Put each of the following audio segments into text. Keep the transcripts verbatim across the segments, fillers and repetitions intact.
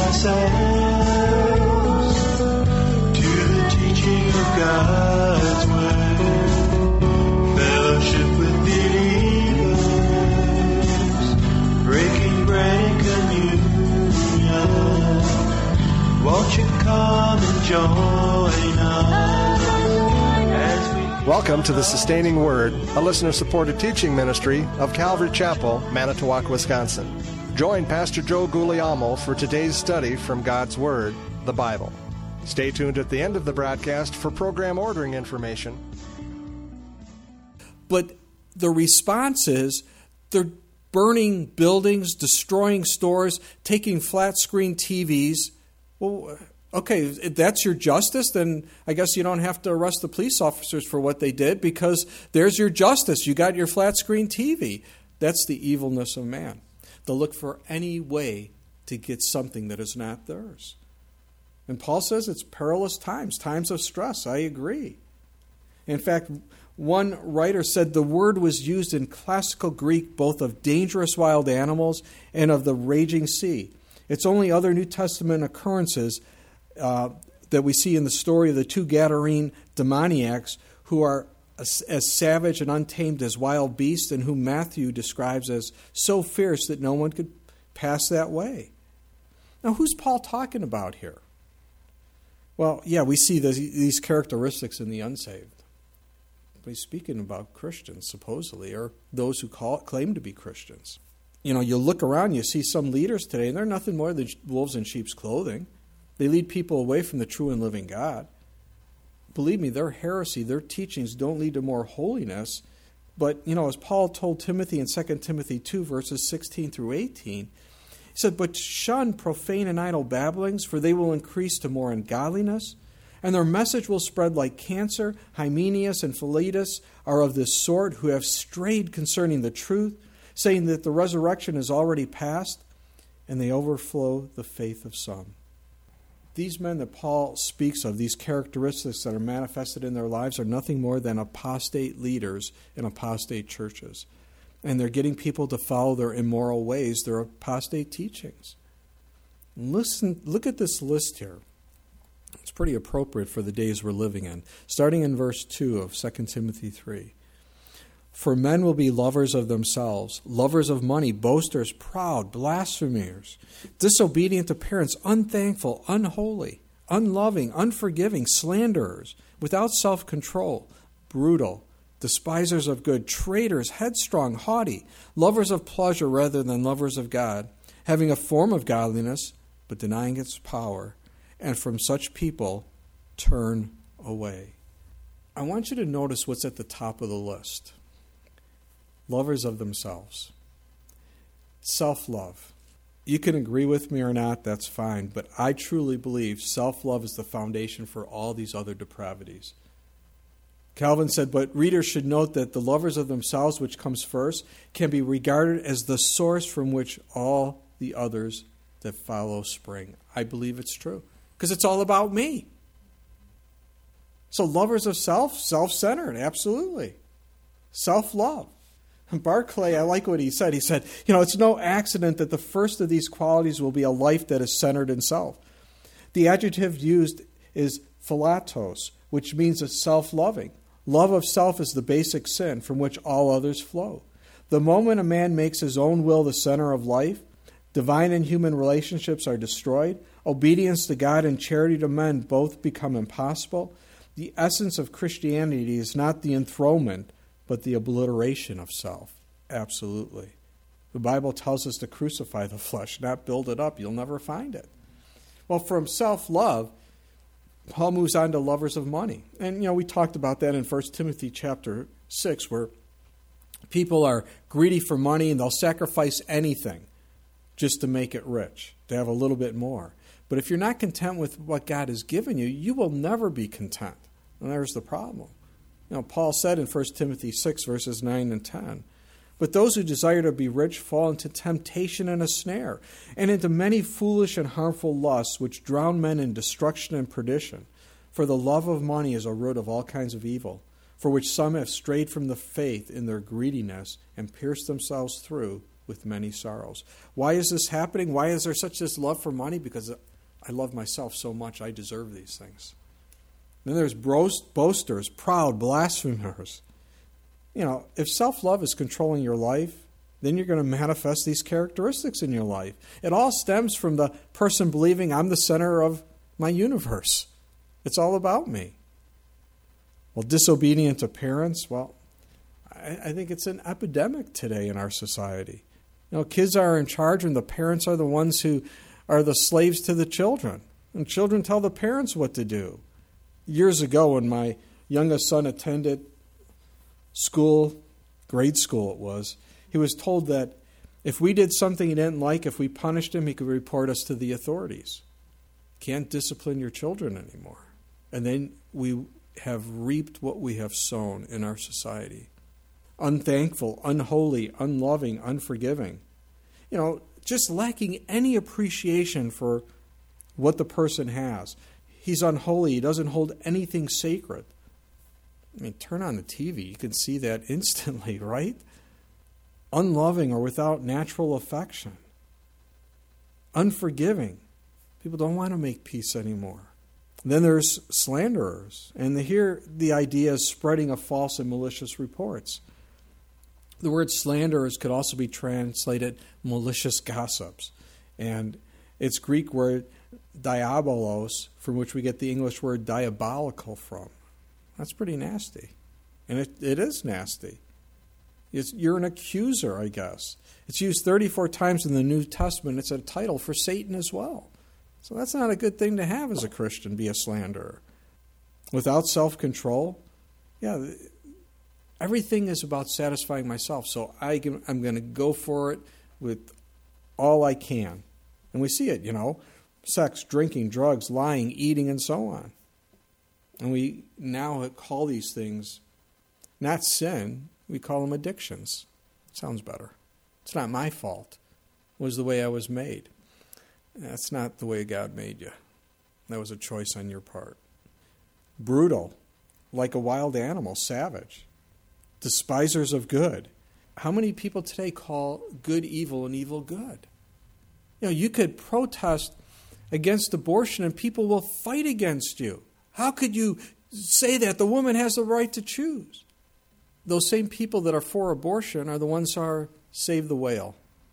ourselves to the teaching of God's word, fellowship with believers, breaking bread and communion. Won't you come and join us as we... Welcome to the Sustaining Word, a listener-supported teaching ministry of Calvary Chapel, Manitowoc, Wisconsin. Join Pastor Joe Guglielmo for today's study from God's Word, the Bible. Stay tuned at the end of the broadcast for program ordering information. But the response is they're burning buildings, destroying stores, taking flat-screen T Vs. Well, okay, if that's your justice, then I guess you don't have to arrest the police officers for what they did, because there's your justice. You got your flat-screen T V. That's the evilness of man. They'll look for any way to get something that is not theirs. And Paul says it's perilous times, times of stress. I agree. In fact, one writer said the word was used in classical Greek both of dangerous wild animals and of the raging sea. It's only other New Testament occurrences uh, that we see in the story of the two Gadarene demoniacs who are as, as savage and untamed as wild beasts, and whom Matthew describes as so fierce that no one could pass that way. Now, who's Paul talking about here? Well, yeah, we see these, these characteristics in the unsaved. But he's speaking about Christians, supposedly, or those who call, claim to be Christians. You know, you look around, you see some leaders today, and they're nothing more than wolves in sheep's clothing. They lead people away from the true and living God. Believe me, their heresy, their teachings don't lead to more holiness. But, you know, as Paul told Timothy in Second Timothy two, verses sixteen through eighteen, he said, "But shun profane and idle babblings, for they will increase to more ungodliness. And their message will spread like cancer. Hymenaeus and Philetus are of this sort, who have strayed concerning the truth, saying that the resurrection is already past, and they overflow the faith of some." These men that Paul speaks of, these characteristics that are manifested in their lives, are nothing more than apostate leaders in apostate churches. And they're getting people to follow their immoral ways, their apostate teachings. Listen, look at this list here. It's pretty appropriate for the days we're living in. Starting in verse two of Second Timothy three. "For men will be lovers of themselves, lovers of money, boasters, proud, blasphemers, disobedient to parents, unthankful, unholy, unloving, unforgiving, slanderers, without self-control, brutal, despisers of good, traitors, headstrong, haughty, lovers of pleasure rather than lovers of God, having a form of godliness, but denying its power. And from such people turn away." I want you to notice what's at the top of the list. Lovers of themselves. Self-love. You can agree with me or not, that's fine, but I truly believe self-love is the foundation for all these other depravities. Calvin said, "But readers should note that the lovers of themselves, which comes first, can be regarded as the source from which all the others that follow spring." I believe it's true, because it's all about me. So lovers of self, self-centered, absolutely. Self-love. Barclay, I like what he said. He said, you know, it's no accident that the first of these qualities will be a life that is centered in self. The adjective used is philatos, which means it's self-loving. Love of self is the basic sin from which all others flow. The moment a man makes his own will the center of life, divine and human relationships are destroyed, obedience to God and charity to men both become impossible. The essence of Christianity is not the enthronement, but the obliteration of self. Absolutely. The Bible tells us to crucify the flesh, not build it up. You'll never find it. Well, from self-love, Paul moves on to lovers of money. And, you know, we talked about that in First Timothy chapter six, where people are greedy for money and they'll sacrifice anything just to make it rich, to have a little bit more. But if you're not content with what God has given you, you will never be content. And there's the problem. You know, Paul said in First Timothy six, verses nine and ten, "But those who desire to be rich fall into temptation and a snare, and into many foolish and harmful lusts, which drown men in destruction and perdition. For the love of money is a root of all kinds of evil, for which some have strayed from the faith in their greediness and pierced themselves through with many sorrows. Why is this happening? Why is there such this love for money? Because I love myself so much, I deserve these things. Then there's boasters, proud, blasphemers. You know, if self-love is controlling your life, then you're going to manifest these characteristics in your life. It all stems from the person believing I'm the center of my universe. It's all about me. Well, disobedient to parents, well, I, I think it's an epidemic today in our society. You know, kids are in charge and the parents are the ones who are the slaves to the children. And children tell the parents what to do. Years ago when my youngest son attended school, grade school it was, he was told that if we did something he didn't like, if we punished him, he could report us to the authorities. Can't discipline your children anymore. And then we have reaped what we have sown in our society. Unthankful, unholy, unloving, unforgiving. You know, just lacking any appreciation for what the person has. He's unholy. He doesn't hold anything sacred. I mean, turn on the T V. You can see that instantly, right? Unloving or without natural affection. Unforgiving. People don't want to make peace anymore. Then there's slanderers. And here the idea is spreading of false and malicious reports. The word slanderers could also be translated malicious gossips. And it's Greek word diabolos, from which we get the English word diabolical from. That's pretty nasty. And it, it is nasty. It's, you're an accuser, I guess. It's used thirty-four times in the New Testament. It's a title for Satan as well. So that's not a good thing to have as a Christian, be a slanderer. Without self-control, yeah, everything is about satisfying myself. So I can, I'm going to go for it with all I can. And we see it, you know, sex, drinking, drugs, lying, eating, and so on. And we now call these things not sin, we call them addictions. Sounds better. It's not my fault. It was the way I was made. That's not the way God made you. That was a choice on your part. Brutal, like a wild animal, savage. Despisers of good. How many people today call good evil and evil good? You know, you could protest against abortion and people will fight against you. How could you say that? The woman has the right to choose. Those same people that are for abortion are the ones who are save the whale.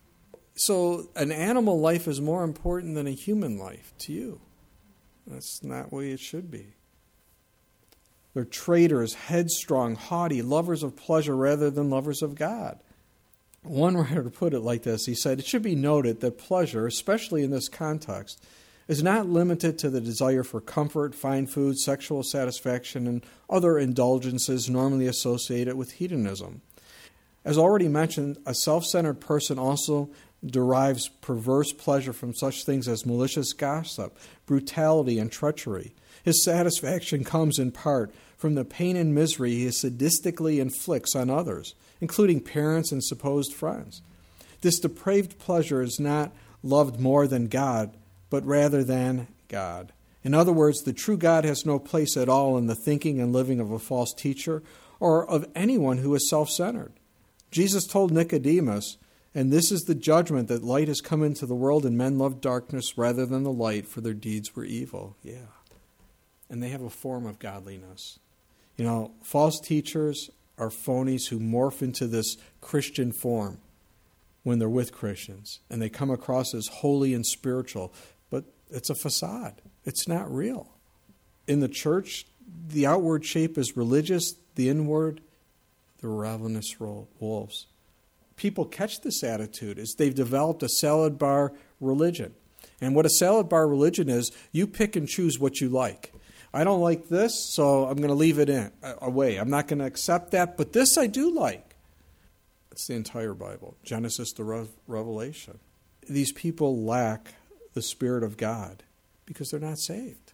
So an animal life is more important than a human life to you. That's not the way it should be. They're traitors, headstrong, haughty, lovers of pleasure rather than lovers of God. One writer put it like this. He said, it should be noted that pleasure, especially in this context, is not limited to the desire for comfort, fine food, sexual satisfaction, and other indulgences normally associated with hedonism. As already mentioned, a self-centered person also derives perverse pleasure from such things as malicious gossip, brutality, and treachery. His satisfaction comes in part from the pain and misery he sadistically inflicts on others, including parents and supposed friends. This depraved pleasure is not loved more than God, but rather than God. In other words, the true God has no place at all in the thinking and living of a false teacher or of anyone who is self-centered. Jesus told Nicodemus, and this is the judgment, that light has come into the world and men love darkness rather than the light, for their deeds were evil. Yeah. And they have a form of godliness. You know, false teachers are phonies who morph into this Christian form when they're with Christians. And they come across as holy and spiritual. But it's a facade. It's not real. In the church, the outward shape is religious. The inward, the ravenous wolves. People catch this attitude as they've developed a salad bar religion. And what a salad bar religion is, you pick and choose what you like. I don't like this, so I'm going to leave it in away. I'm not going to accept that, but this I do like. It's the entire Bible, Genesis to Re- Revelation. These people lack the Spirit of God because they're not saved.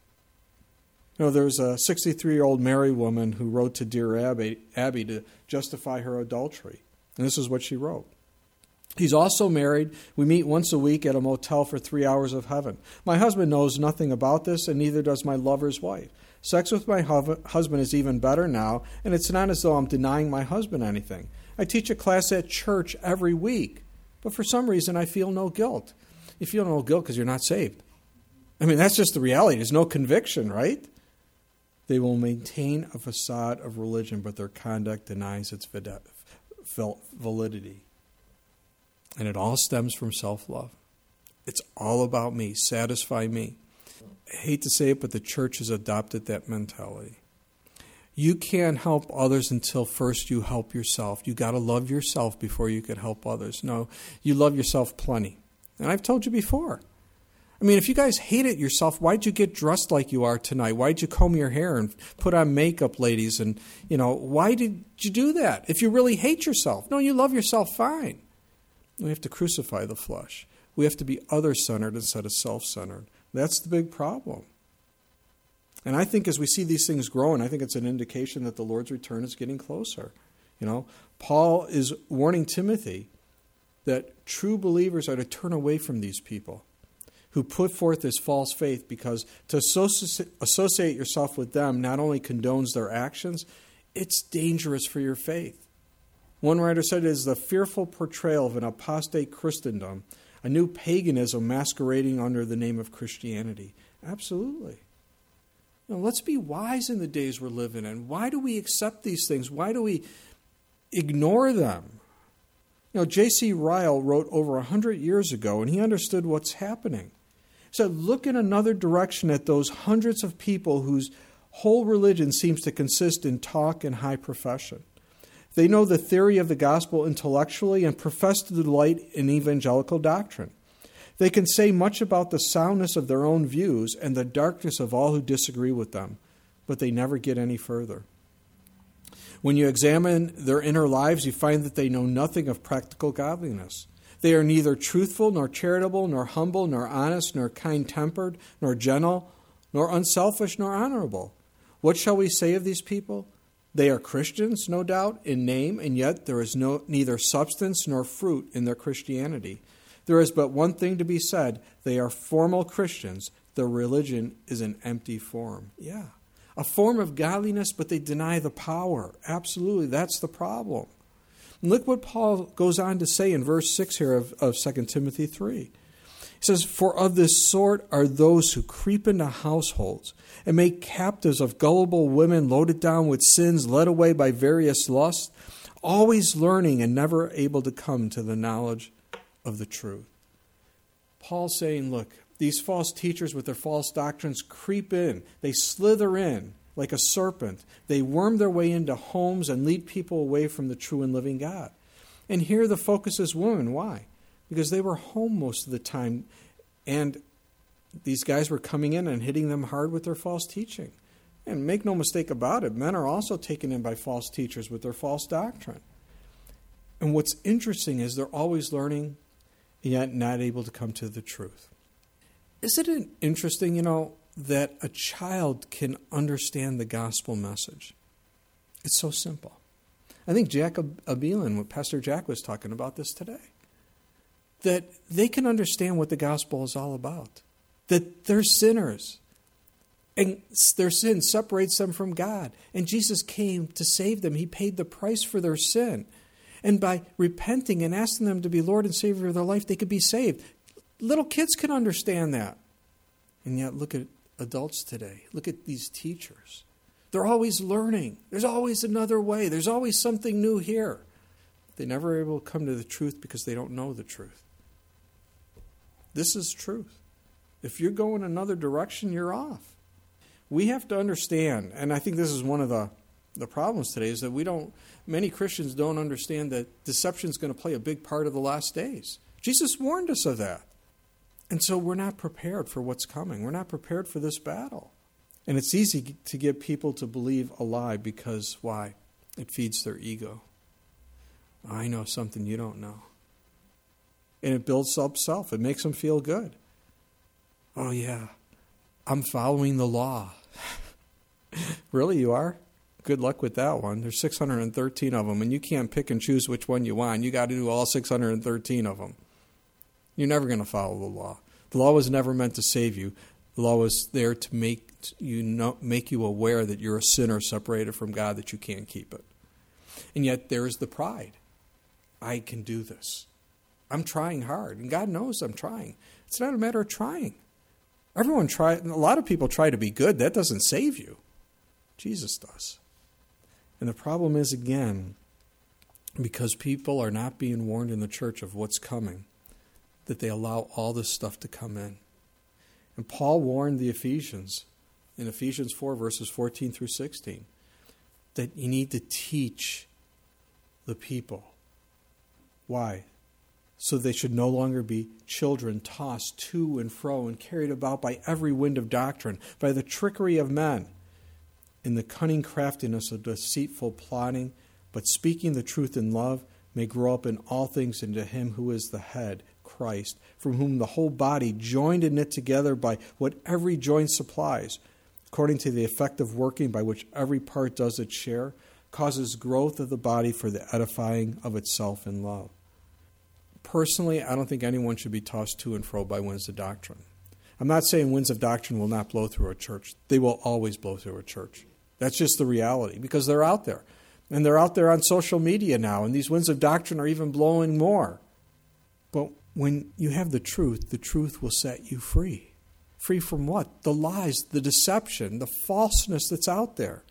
You know, there's a sixty-three-year-old married woman who wrote to Dear Abby, Abby to justify her adultery. And this is what she wrote. He's also married. We meet once a week at a motel for three hours of heaven. My husband knows nothing about this, and neither does my lover's wife. Sex with my hu- husband is even better now, and it's not as though I'm denying my husband anything. I teach a class at church every week. but for some reason I feel no guilt. You feel no guilt because you're not saved. I mean, that's just the reality. There's no conviction, right? They will maintain a facade of religion, but their conduct denies its validity. And it all stems from self-love. It's all about me. Satisfy me. I hate to say it, but the church has adopted that mentality. You can't help others until first you help yourself. You got to love yourself before you can help others. No, you love yourself plenty. And I've told you before. I mean, if you guys hated yourself, why'd you get dressed like you are tonight? Why'd you comb your hair and put on makeup, ladies? And, you know, why did you do that? If you really hate yourself. No, you love yourself fine. We have to crucify the flesh. We have to be other-centered instead of self-centered. That's the big problem. And I think as we see these things growing, I think it's an indication that the Lord's return is getting closer. You know, Paul is warning Timothy that true believers are to turn away from these people who put forth this false faith, because to associate yourself with them not only condones their actions, it's dangerous for your faith. One writer said it is the fearful portrayal of an apostate Christendom, a new paganism masquerading under the name of Christianity. Absolutely. Now, let's be wise in the days we're living in. Why do we accept these things? Why do we ignore them? You know, J C Ryle wrote over a hundred years ago, and he understood what's happening. He said, look in another direction at those hundreds of people whose whole religion seems to consist in talk and high profession. They know the theory of the gospel intellectually and profess to delight in evangelical doctrine. They can say much about the soundness of their own views and the darkness of all who disagree with them, but they never get any further. When you examine their inner lives, you find that they know nothing of practical godliness. They are neither truthful, nor charitable, nor humble, nor honest, nor kind-tempered, nor gentle, nor unselfish, nor honorable. What shall we say of these people? They are Christians, no doubt, in name, and yet there is no neither substance nor fruit in their Christianity. There is but one thing to be said. They are formal Christians. Their religion is an empty form. Yeah. A form of godliness, but they deny the power. Absolutely, that's the problem. And look what Paul goes on to say in verse six here of, of Second Timothy three. He says, for of this sort are those who creep into households and make captives of gullible women loaded down with sins, led away by various lusts, always learning and never able to come to the knowledge of the truth. Paul's saying, look, these false teachers with their false doctrines creep in. They slither in like a serpent. They worm their way into homes and lead people away from the true and living God. And here the focus is women. Why? Because they were home most of the time, and these guys were coming in and hitting them hard with their false teaching. And make no mistake about it, men are also taken in by false teachers with their false doctrine. And what's interesting is they're always learning, yet not able to come to the truth. Isn't it interesting, you know, that a child can understand the gospel message? It's so simple. I think Jack Abelin, Pastor Jack was talking about this today. That they can understand what the gospel is all about. That they're sinners. And their sin separates them from God. And Jesus came to save them. He paid the price for their sin. And by repenting and asking them to be Lord and Savior of their life, they could be saved. Little kids can understand that. And yet look at adults today. Look at these teachers. They're always learning. There's always another way. There's always something new here. They never are able to come to the truth because they don't know the truth. This is truth. If you're going another direction, you're off. We have to understand, and I think this is one of the, the problems today, is that we don't, many Christians don't understand that deception is going to play a big part of the last days. Jesus warned us of that. And so we're not prepared for what's coming. We're not prepared for this battle. And it's easy to get people to believe a lie because, why? It feeds their ego. I know something you don't know. And it builds up self. It makes them feel good. Oh, yeah, I'm following the law. Really, you are? Good luck with that one. There's six hundred thirteen of them, and you can't pick and choose which one you want. You got to do all six hundred thirteen of them. You're never going to follow the law. The law was never meant to save you. The law was there to make you know, make you aware that you're a sinner separated from God, that you can't keep it. And yet there is the pride. I can do this. I'm trying hard, and God knows I'm trying. It's not a matter of trying. Everyone try, a lot of people try to be good. That doesn't save you. Jesus does. And the problem is, again, because people are not being warned in the church of what's coming, that they allow all this stuff to come in. And Paul warned the Ephesians in Ephesians four, verses fourteen through sixteen, that you need to teach the people. Why? So they should no longer be children tossed to and fro and carried about by every wind of doctrine, by the trickery of men, in the cunning craftiness of deceitful plotting, but speaking the truth in love, may grow up in all things into him who is the head, Christ, from whom the whole body, joined and knit together by what every joint supplies, according to the effective working by which every part does its share, causes growth of the body for the edifying of itself in love. Personally, I don't think anyone should be tossed to and fro by winds of doctrine. I'm not saying winds of doctrine will not blow through a church. They will always blow through a church. That's just the reality, because they're out there. And they're out there on social media now, and these winds of doctrine are even blowing more. But when you have the truth, the truth will set you free. Free from what? The lies, the deception, the falseness that's out there.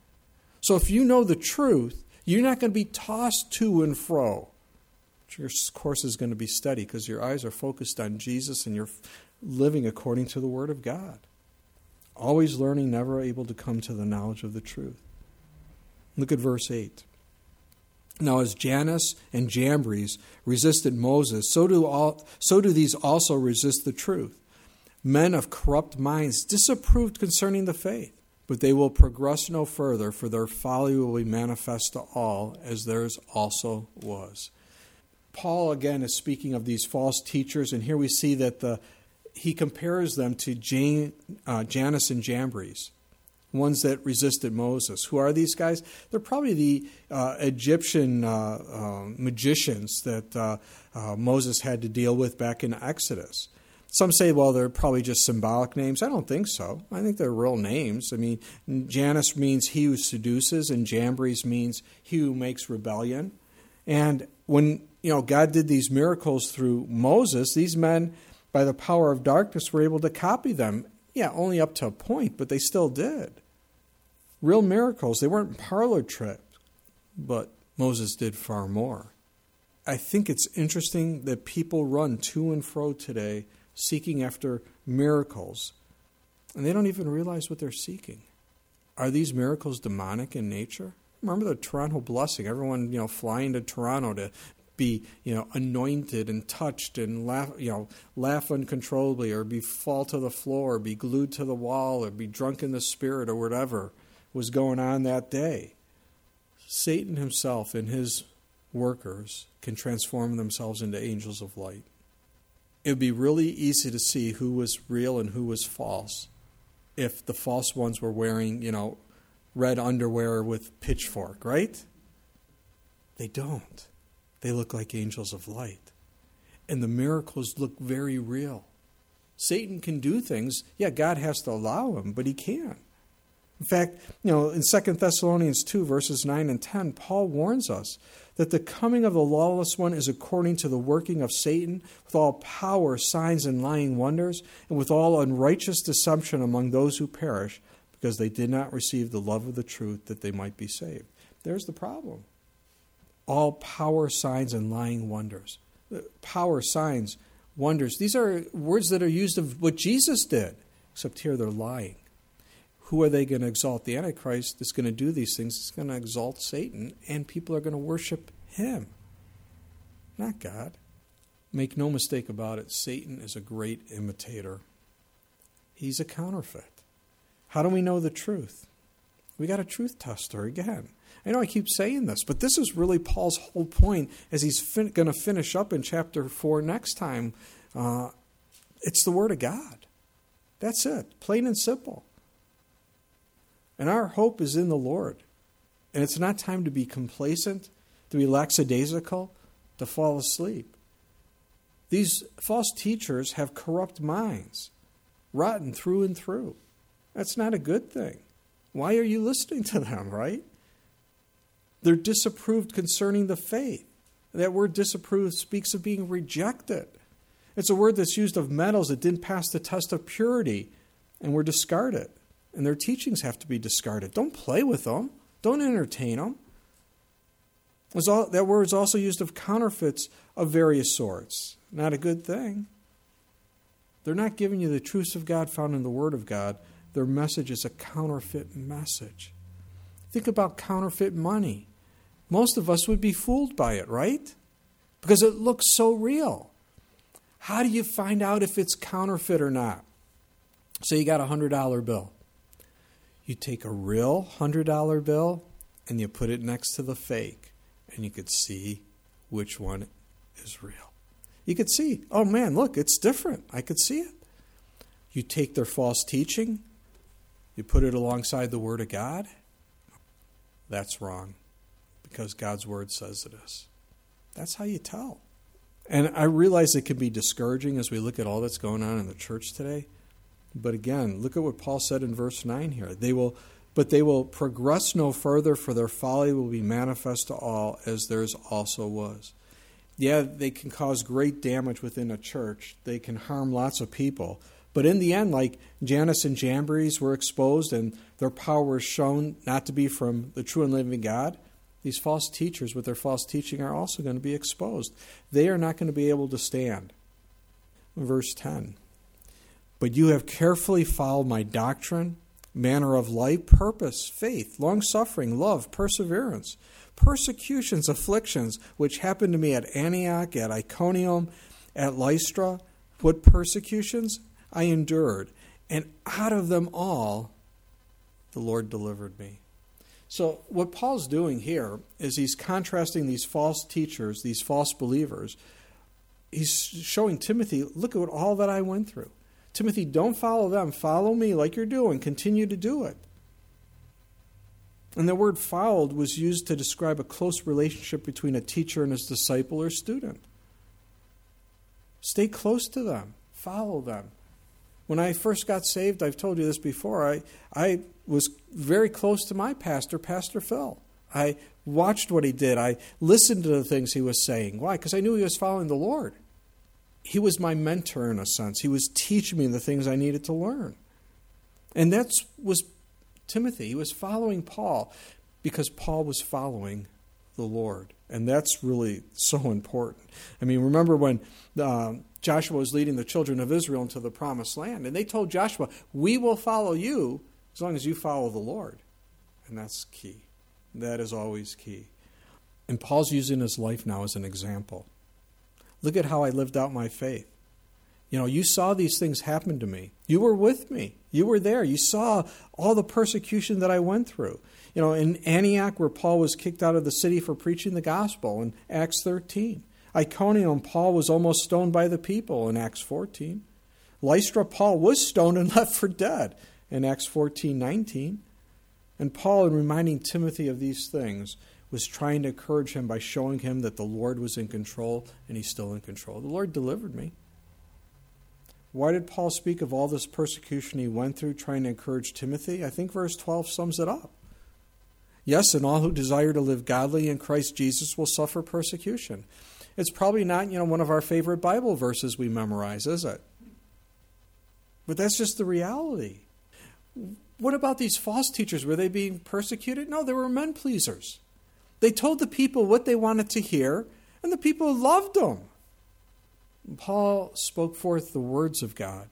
So if you know the truth, you're not going to be tossed to and fro. Your course is going to be steady because your eyes are focused on Jesus and you're living according to the Word of God. Always learning, never able to come to the knowledge of the truth. Look at verse eight. Now as Jannes and Jambres resisted Moses, so do all, so do these also resist the truth. Men of corrupt minds disapproved concerning the faith, but they will progress no further, for their folly will be manifest to all, as theirs also was. Paul, again, is speaking of these false teachers, and here we see that the he compares them to Jan, uh, Jannes and Jambres, ones that resisted Moses. Who are these guys? They're probably the uh, Egyptian uh, uh, magicians that uh, uh, Moses had to deal with back in Exodus. Some say, well, they're probably just symbolic names. I don't think so. I think they're real names. I mean, Jannes means he who seduces, and Jambres means he who makes rebellion. And when you know God did these miracles through Moses, these men, by the power of darkness, were able to copy them. Yeah, only up to a point, but they still did. Real miracles. They weren't parlor tricks, but Moses did far more. I think it's interesting that people run to and fro today seeking after miracles, and they don't even realize what they're seeking. Are these miracles demonic in nature? Remember the Toronto blessing, everyone, you know, flying to Toronto to be, you know, anointed and touched and laugh, you know, laugh uncontrollably, or be fall to the floor, or be glued to the wall, or be drunk in the spirit, or whatever was going on that day. Satan himself and his workers can transform themselves into angels of light. It would be really easy to see who was real and who was false if the false ones were wearing, you know, red underwear with pitchfork, right? They don't. They look like angels of light. And the miracles look very real. Satan can do things. Yeah, God has to allow him, but he can. In fact, you know, in Second Thessalonians two, verses nine and ten, Paul warns us that the coming of the lawless one is according to the working of Satan, with all power, signs, and lying wonders, and with all unrighteous deception among those who perish, because they did not receive the love of the truth that they might be saved. There's the problem. All power, signs, and lying wonders. Power, signs, wonders. These are words that are used of what Jesus did, except here they're lying. Who are they going to exalt? The Antichrist is going to do these things. It's going to exalt Satan, and people are going to worship him, not God. Make no mistake about it, Satan is a great imitator. He's a counterfeit. How do we know the truth? We got a truth tester again. I know I keep saying this, but this is really Paul's whole point as he's fin- going to finish up in chapter four next time. Uh, it's the Word of God. That's it, plain and simple. And our hope is in the Lord. And it's not time to be complacent, to be lackadaisical, to fall asleep. These false teachers have corrupt minds, rotten through and through. That's not a good thing. Why are you listening to them, right? They're disapproved concerning the faith. That word disapprove speaks of being rejected. It's a word that's used of metals that didn't pass the test of purity and were discarded. And their teachings have to be discarded. Don't play with them. Don't entertain them. That word is also used of counterfeits of various sorts. Not a good thing. They're not giving you the truths of God found in the Word of God. Their message is a counterfeit message. Think about counterfeit money. Most of us would be fooled by it, right? Because it looks so real. How do you find out if it's counterfeit or not? Say you got a one hundred dollar bill. You take a real one hundred dollar bill and you put it next to the fake, and you could see which one is real. You could see, oh man, look, it's different. I could see it. You take their false teaching, you put it alongside the Word of God. That's wrong, because God's Word says it is. That's how you tell. And I realize it can be discouraging as we look at all that's going on in the church today. But again, look at what Paul said in verse nine here. They will, but they will progress no further, for their folly will be manifest to all, as theirs also was. Yeah, they can cause great damage within a church. They can harm lots of people. But in the end, like Jannes and Jambres were exposed and their power was shown not to be from the true and living God, these false teachers with their false teaching are also going to be exposed. They are not going to be able to stand. Verse ten. But you have carefully followed my doctrine, manner of life, purpose, faith, long-suffering, love, perseverance, persecutions, afflictions, which happened to me at Antioch, at Iconium, at Lystra. What persecutions? I endured, and out of them all, the Lord delivered me. So what Paul's doing here is he's contrasting these false teachers, these false believers. He's showing Timothy, look at all that I went through. Timothy, don't follow them. Follow me like you're doing. Continue to do it. And the word followed was used to describe a close relationship between a teacher and his disciple or student. Stay close to them. Follow them. When I first got saved, I've told you this before, I, I was very close to my pastor, Pastor Phil. I watched what he did. I listened to the things he was saying. Why? Because I knew he was following the Lord. He was my mentor in a sense. He was teaching me the things I needed to learn. And that was Timothy. He was following Paul because Paul was following the Lord. And that's really so important. I mean, remember when uh, Joshua was leading the children of Israel into the promised land, and they told Joshua, we will follow you as long as you follow the Lord. And that's key. That is always key. And Paul's using his life now as an example. Look at how I lived out my faith. You know, you saw these things happen to me. You were with me. You were there. You saw all the persecution that I went through. You know, in Antioch, where Paul was kicked out of the city for preaching the gospel in Acts thirteen. Iconium, Paul was almost stoned by the people in Acts fourteen. Lystra, Paul was stoned and left for dead in Acts fourteen nineteen. And Paul, in reminding Timothy of these things, was trying to encourage him by showing him that the Lord was in control, and he's still in control. The Lord delivered me. Why did Paul speak of all this persecution he went through, trying to encourage Timothy? I think verse twelve sums it up. Yes, and all who desire to live godly in Christ Jesus will suffer persecution. It's probably not, you know, one of our favorite Bible verses we memorize, is it? But that's just the reality. What about these false teachers? Were they being persecuted? No, they were men pleasers. They told the people what they wanted to hear, and the people loved them. Paul spoke forth the words of God,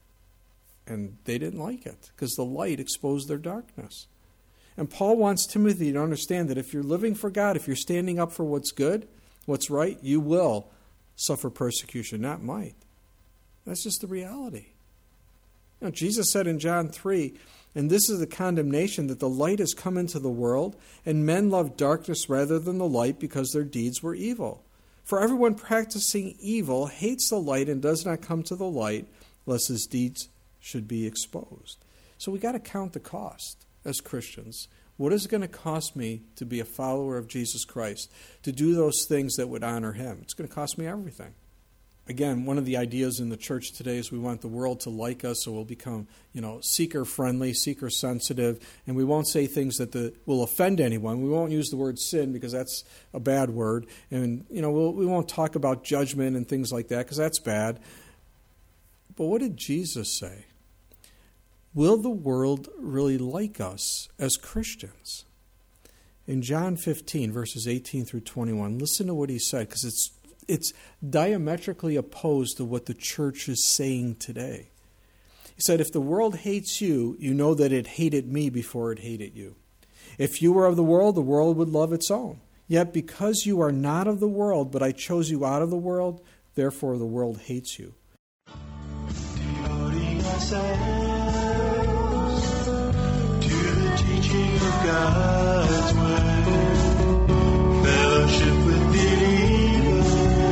and they didn't like it because the light exposed their darkness. And Paul wants Timothy to understand that if you're living for God, if you're standing up for what's good, what's right, you will suffer persecution, not might. That's just the reality. You know, Jesus said in John three, and this is the condemnation, that the light has come into the world, and men love darkness rather than the light because their deeds were evil. For everyone practicing evil hates the light and does not come to the light, lest his deeds should be exposed. So we got to count the cost as Christians. What is it going to cost me to be a follower of Jesus Christ, to do those things that would honor him? It's going to cost me everything. again, one of the ideas in the church today is we want the world to like us, so we'll become, you know, seeker-friendly, seeker-sensitive, and we won't say things that the, will offend anyone. We won't use the word sin because that's a bad word, and, you know, we'll, we won't talk about judgment and things like that because that's bad. But what did Jesus say? Will the world really like us as Christians? In John fifteen, verses eighteen through twenty-one, listen to what he said, because it's it's diametrically opposed to what the church is saying today. He said, if the world hates you, you know that it hated me before it hated you. If you were of the world, the world would love its own. Yet because you are not of the world, but I chose you out of the world, therefore the world hates you. Devoting ourselves to the teaching of God's word, fellowship with believers,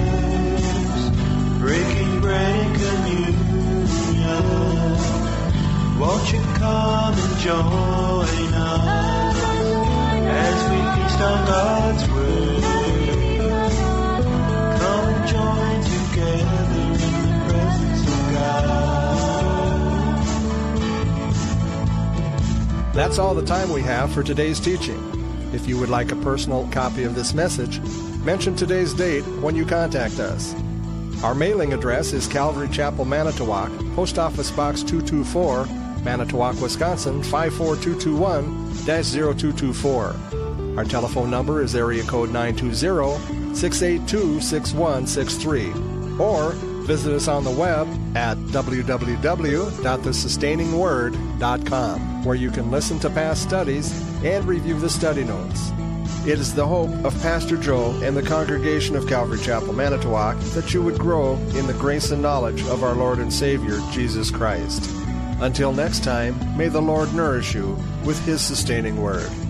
breaking bread and communion. Won't you come and join us as we feast on God's word? Come and join together in the presence of God. That's all the time we have for today's teaching. If you would like a personal copy of this message, mention today's date when you contact us. Our mailing address is Calvary Chapel, Manitowoc, Post Office Box two two four, Manitowoc, Wisconsin five four two two one dash zero two two four. Our telephone number is area code nine two zero, six eight two, six one six three. Or visit us on the web at w w w dot the sustaining word dot com, where you can listen to past studies and review the study notes. It is the hope of Pastor Joe and the congregation of Calvary Chapel, Manitowoc, that you would grow in the grace and knowledge of our Lord and Savior, Jesus Christ. Until next time, may the Lord nourish you with His sustaining word.